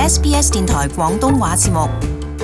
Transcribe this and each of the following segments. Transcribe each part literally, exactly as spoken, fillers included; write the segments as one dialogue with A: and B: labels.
A: S B S 電台廣東話節目。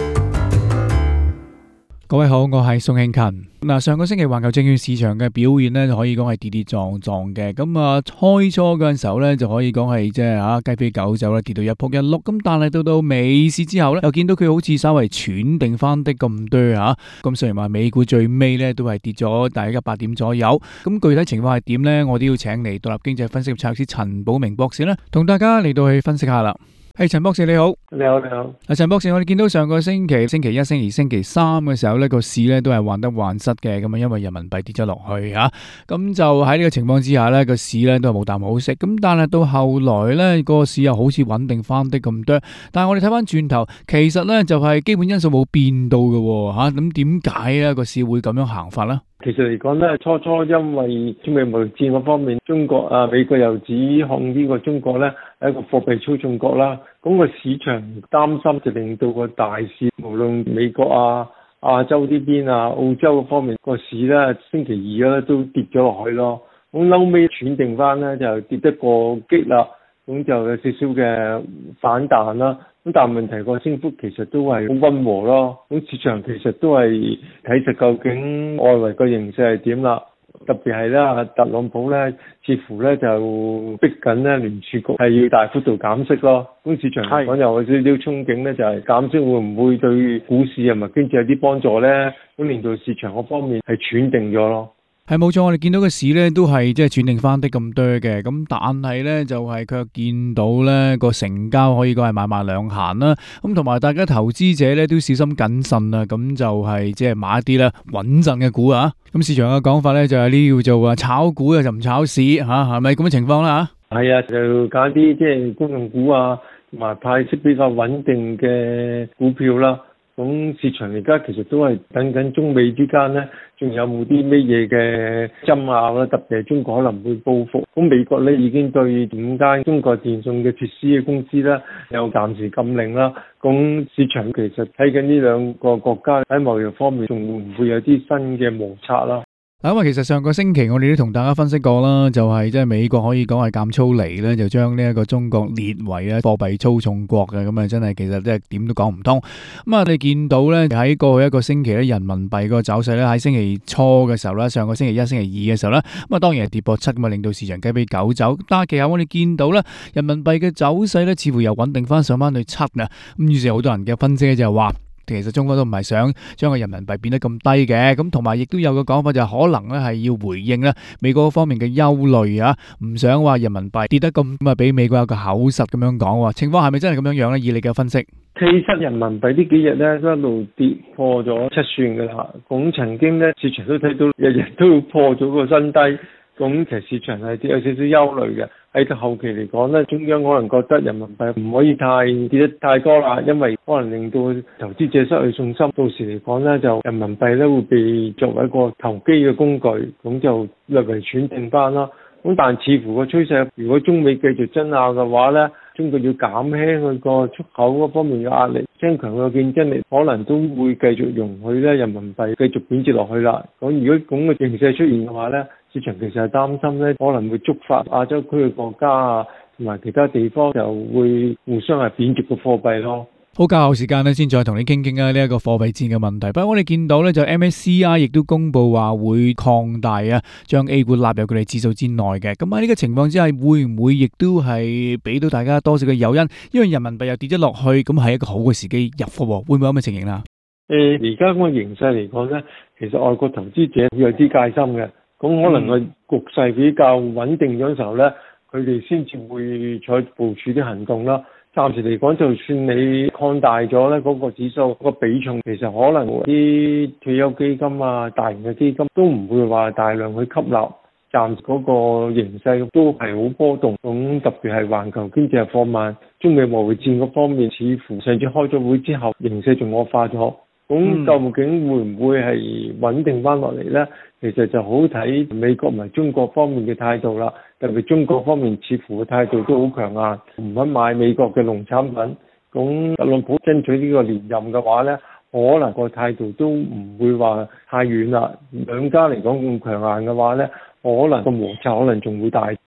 B: 各位好，我係宋慶勤。嗱，上個星期環球證券市場嘅表現咧，可以講係跌跌撞撞嘅。咁啊，開初嗰陣時候咧，就可以講係即係啊雞飛狗走啦，跌到一仆一碌。咁但係到到尾市之後咧，又見到佢好似稍微喘定翻啲咁多吓。咁雖然話美股最尾咧都係跌咗大約一百點左右。咁具體情況係點咧？我都要請嚟獨立經濟分析及策略師陳寶明博士咧，同大家嚟到去分析下啦。係陳博士你好。
C: 你好你好。
B: 啊，陳博士，我哋見到上個星期星期一、星期二、星期三嘅時候咧，個市咧都係患得患失嘅，咁啊，因為人民幣跌咗落去吓，咁就喺呢個情況之下咧，個市咧都係冇啖好食。咁但係到後來咧，個市又好似穩定翻啲咁多。但係我哋睇翻轉頭，其實咧就係基本因素冇變到嘅吓，咁點解咧個市會咁樣行法咧？
C: 其實嚟講咧，初初因為中美貿易戰嗰方面，中國啊美國又指控呢個中國咧係一個貨幣操縱國啦，咁個市場擔心就令到個大市，無論美國啊、亞洲呢邊啊、澳洲嗰方面個市咧，星期二咧都跌咗落去咯。咁後尾喘定翻咧，就跌得過激啦，咁就有少少嘅反彈啦。咁但係問題個升幅其實都係好溫和咯，咁市場其實都係睇實究竟外圍個形勢係點啦，特別係咧特朗普咧似乎咧就逼緊咧聯儲局係要大幅度減息咯，咁市場嚟講有少少憧憬咧就係減息會唔會對股市同埋經濟有啲幫助咧，咁令到市場嗰方面係喘定咗咯。
B: 係冇錯，我哋見到個市咧都係即係轉定翻啲咁多嘅，咁但係咧就係佢見到咧個成交可以講係買賣兩閒啦，咁同埋大家投資者咧都小心謹慎啦，咁就係即係買一啲咧穩陣嘅股啊，咁市場嘅講法咧就係呢叫做啊炒股啊就唔炒市吓，係咪咁嘅情況啦吓？
C: 係啊，就揀啲即係公用股啊，同埋派息比較穩定嘅股票啦。咁市場而家其實都係等緊中美之間咧，仲有冇啲咩嘢嘅爭拗啦？特別係中國可能會報復。咁美國咧已經對五間中國電信嘅設施嘅公司咧有暫時禁令啦。咁市場其實睇緊呢兩個國家喺貿易方面仲會唔會有啲新嘅摩擦啦？
B: 咁啊，其實上個星期我哋都同大家分析過啦，就係即係美國可以講係減粗嚟咧，就將呢一個中國列為咧貨幣操縱國嘅，咁啊真係其實即係點都講唔通。咁啊，你見到咧喺過去一個星期咧，人民幣個走勢咧喺星期初嘅時候咧，上個星期一、星期二嘅時候咧，咁啊當然係跌破七咁啊，令到市場雞飛狗走。但係其實我哋見到咧，人民幣嘅走勢咧，似乎又穩定翻上翻去七啊。咁於是好多人嘅分析咧就係話，其實中國都唔係想將個人民幣變得咁低嘅，咁同埋亦都有個講法就係可能咧係要回應咧美國方面嘅憂慮啊，唔想話人民幣跌得咁咁啊，俾美國有個口實咁樣講。情況係咪真係咁樣樣咧？以你嘅分析，
C: 其實人民幣呢幾日咧都一路跌破咗七算噶啦，咁曾經咧市場都睇到日日都破咗個新低，咁其實市場係有少少憂慮嘅。喺個後期嚟講咧，中央可能覺得人民幣唔可以太跌得太多啦，因為可能令到投資者失去信心。到時嚟講咧，就人民幣咧會被作為一個投機嘅工具，咁就略為喘定翻啦。咁但係似乎個趨勢，如果中美繼續爭拗嘅話咧，中國要減輕佢個出口嗰方面嘅壓力，增強佢嘅競爭力，可能都會繼續容許咧人民幣繼續貶值落去啦。咁如果咁嘅形勢出現嘅話咧，市場其實係擔心咧，可能會觸發亞洲區嘅國家啊，同埋其他地方就會互相係貶值嘅貨幣咯。
B: 好，較後時間咧，先再同你傾傾啊呢一個貨幣戰嘅問題。不過我哋見到咧，就 M S C I 亦都公布話會擴大啊，將 A 股納入佢哋指數之內嘅。咁喺呢個情況之下，會唔會亦都係俾到大家多少嘅誘因？因為人民幣又跌咗落去，咁係一個好嘅時機入貨，會唔會有咁嘅情形啦？
C: 誒，而家咁嘅形勢嚟講咧，其實外國投資者會有啲戒心嘅。咁可能個局勢比較穩定咗嘅時候咧，佢哋先至會採部署啲行動啦。暫時嚟講，就算你擴大咗咧嗰個指數個比重，其實可能啲退休基金啊、大型嘅基金都唔會話大量去吸納。暫時嗰個形勢都係好波動，咁特別係環球經濟放慢，中美貿易戰嗰方面似乎上次開咗會之後，形勢仲惡化咗。咁究竟會唔會係穩定翻落嚟呢？其實就好睇美國同埋中國方面嘅態度啦。特別中國方面似乎嘅態度都好強硬，唔肯買美國嘅農產品。咁特朗普爭取呢個連任嘅話呢，可能個態度都唔會話太遠啦。兩家嚟講咁強硬嘅話呢，可能個摩擦可能仲會大。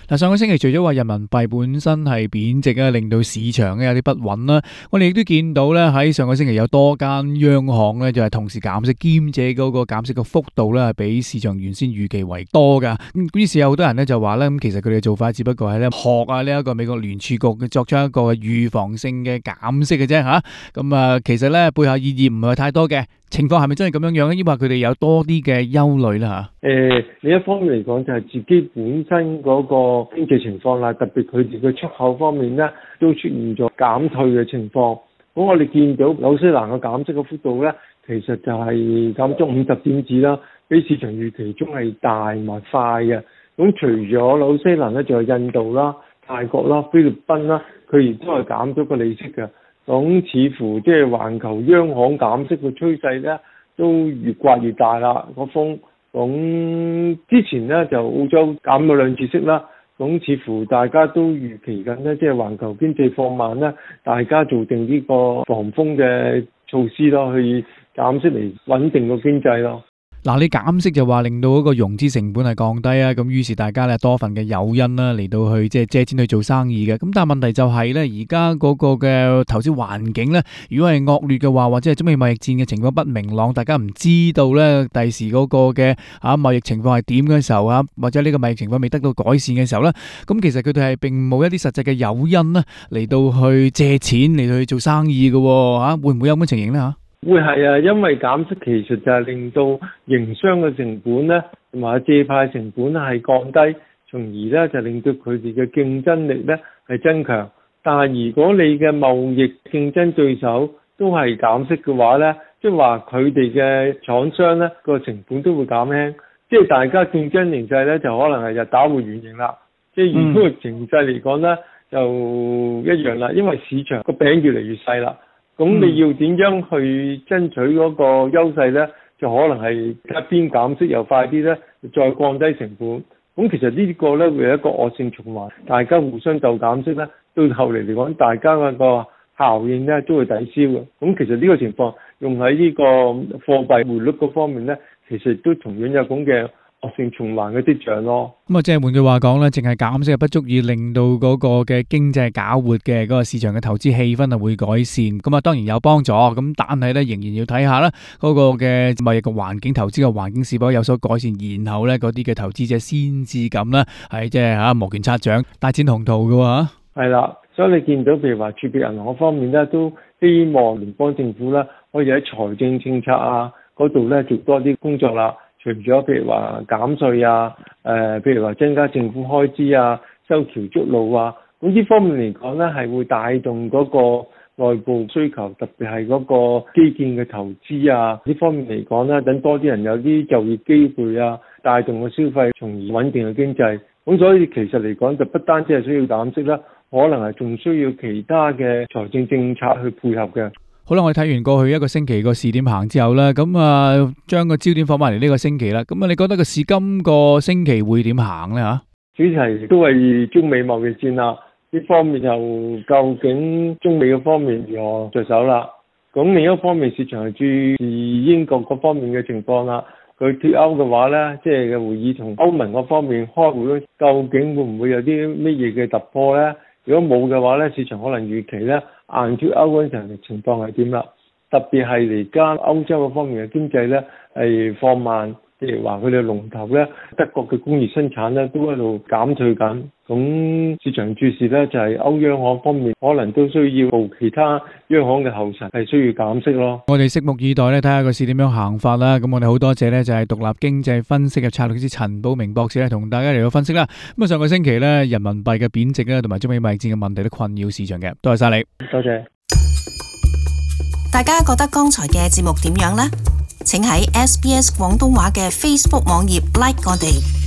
B: 嗱，上個星期除咗話人民幣本身係貶值啊，令到市場咧有啲不穩啦，我哋亦都見到咧喺上個星期有多間央行咧就係同時減息，兼且嗰個減息嘅幅度咧係比市場原先預期為多噶。咁於是有好多人咧就話咧，咁其實佢哋嘅做法只不過係咧學啊呢一個美國聯儲局作出一個預防性嘅減息嘅啫吓。咁啊，其實咧背後意義唔係太多嘅。情況係咪真係咁樣樣咧？抑或佢哋有多啲嘅憂慮啦嚇？
C: 誒，另一方面嚟講，就係自己本身嗰個經濟情況啦，特別佢哋嘅出口方面咧，都出現咗減退嘅情況。咁我哋見到紐西蘭嘅減息嘅幅度咧，其實就係減咗五十點子啦，比市場預期中係大同埋快嘅。咁除咗紐西蘭咧，仲有印度啦、泰國啦、菲律賓啦，佢亦都係減咗個利息嘅。咁似乎即係環球央行減息嘅趨勢咧，都越刮越大啦個風。咁之前咧就澳洲減咗兩次息啦，咁似乎大家都預期緊咧，即係環球經濟放慢咧，大家做定呢個防風嘅措施咯，去減息嚟穩定個經濟咯。
B: 嗱，你減息就話令到嗰個融資成本係降低啊，咁於是大家咧多份嘅誘因啦，嚟到去即係借錢去做生意嘅。咁但係問題就係咧，而家嗰個嘅投資環境咧，如果係惡劣嘅話，或者係中美貿易戰嘅情況不明朗，大家唔知道咧第時嗰個嘅啊貿易情況係點嘅時候啊，或者呢個貿易情況未得到改善嘅時候咧，咁其實佢哋係並冇一啲實際嘅誘因咧嚟到去借錢嚟到去做生意嘅嚇，會唔會有咁嘅情形咧嚇？
C: 會係啊，因為減息其實就係令到營商嘅成本咧，同埋借貸成本係降低，從而咧就令到佢哋嘅競爭力咧係增強。但係如果你嘅貿易競爭對手都係減息嘅話咧，即係話佢哋嘅廠商咧個成本都會減輕，即係大家競爭形勢咧就可能係日打回原形啦。即係如果個形勢嚟講咧就一樣啦，因為市場個餅越嚟越細啦。咁你要點樣去爭取嗰個優勢呢？就可能係一邊減息又快啲呢，再降低成本。咁其實呢個呢會有一個惡性循環，大家互相鬥減息呢，到後嚟嚟講，大家嗰個效應呢都會抵消嘅。咁其實呢個情況用喺呢個貨幣匯率嗰方面呢，其實都同樣有咁嘅惡性循環嘅跡象咯。
B: 咁啊，即係換句話講咧，淨係減息係不足以令到嗰個嘅經濟搞活嘅，嗰個市場嘅投資氣氛啊會改善。咁啊，當然有幫助。咁但係咧，仍然要睇下啦，嗰個嘅貿易嘅環境、投資嘅環境是否有所改善，然後咧嗰啲嘅投資者先至咁啦，係即係吓摩拳擦掌、大展宏圖嘅喎。係
C: 啦，所以你見到譬如話儲備銀行方面咧，都希望聯邦政府咧可以喺財政政策啊嗰度咧做多啲工作啦。除咗譬如話減稅啊，誒、呃，譬如話增加政府開支啊，修橋築路啊，咁呢方面嚟講咧，係會帶動嗰個內部需求，特別係嗰個基建嘅投資啊，呢方面嚟講咧，等多啲人有啲就業機會啊，帶動個消費，從而穩定嘅經濟。咁所以其實嚟講，就不單止係需要減息啦，可能係仲需要其他嘅財政政策去配合嘅。
B: 好啦，我哋睇完過去一個星期個市點行之後咧，咁啊將個焦點放翻嚟呢個星期啦。咁啊，你覺得個市今個星期會點行咧嚇？
C: 主題都係中美貿易戰啦，呢方面又究竟中美嘅方面如何着手啦？咁另一方面，市場係注意英國嗰方面嘅情況啦。佢脫歐嘅話咧，即係嘅會議同歐盟嗰方面開會咧，究竟會唔會有啲乜嘢嘅突破咧？如果冇嘅話咧，市場可能預期咧硬脫歐嗰陣嘅情況係點啦？特別係而家歐洲嗰方面嘅經濟咧係放慢，譬如話佢哋龍頭咧德國嘅工業生產咧都喺度減退緊。咁市場注視咧就係歐央行方面可能都需要步其他央行嘅後塵，係需要減息咯。
B: 我哋拭目以待咧，睇下個市點樣行法啦。咁我哋好多謝咧就係獨立經濟分析嘅策略師陳寶明博士咧，同大家嚟到分析啦。咁啊，上個星期咧人民幣嘅貶值咧，同埋中美貿易戰嘅問題都困擾市場嘅。多謝晒你，
C: 多謝。
A: 大家覺得剛才嘅節目點樣呢？請喺 S B S 廣東話嘅 Facebook 網頁 like 我哋。